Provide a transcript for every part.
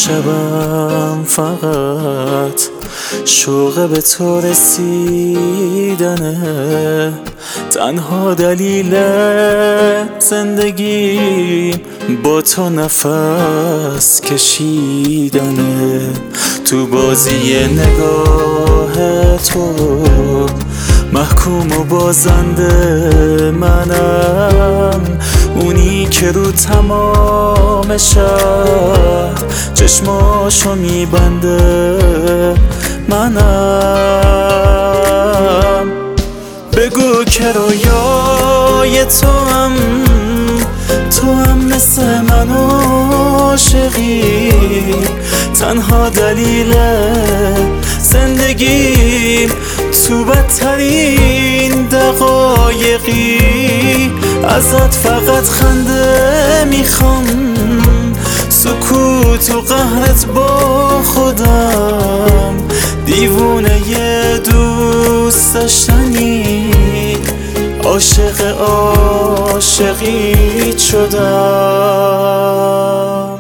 شبم فقط شوق به تو رسیدنه، تنها دلیل زندگی با تو نفس کشیدنه. تو بازی نگاه تو محکوم و بازنده منم، اونی که رو تمام شهر چشماشو میبنده منم. بگو که رویای تو هم مثل من عاشقی، تنها دلیل زندگیم تو بدترین دقایقی. ازت فقط خنده میخوام، سکوت و قهرت با خودم، دیوونه ی دوست داشتنی، عاشق عاشقیت شدم.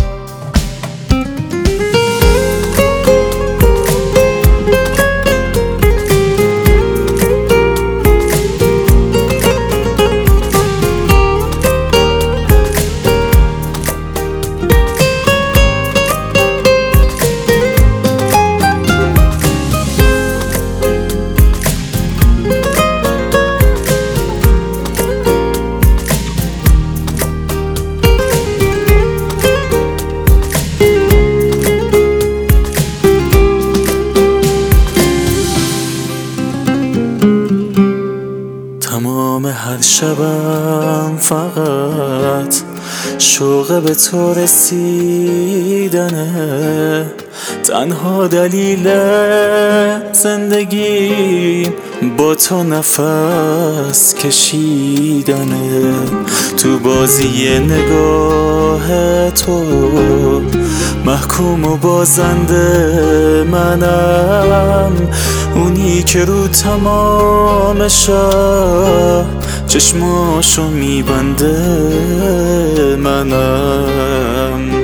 تمام هر شبم فقط شوق به تو رسیدنه، تنها دلیل زندگی با تو نفس کشیدنه. تو بازی نگاه تو محکوم و بازنده منم، اونی که رو تمام شهر چشماشو میبنده منم.